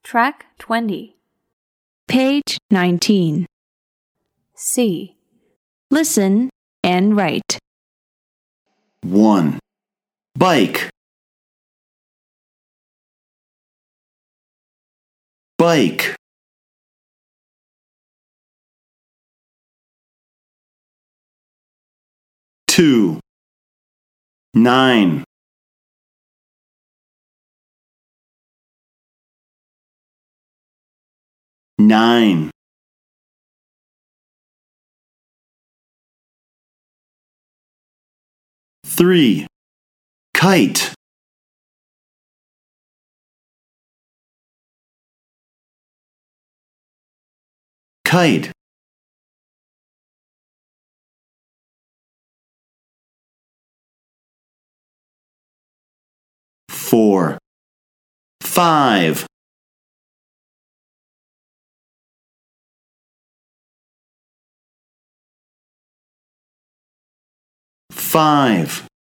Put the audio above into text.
Track 20. Page 19. C. Listen and write. 1. Bike. Bike. 2. 9. 9. 3. Kite. Kite. 4. 5. 5.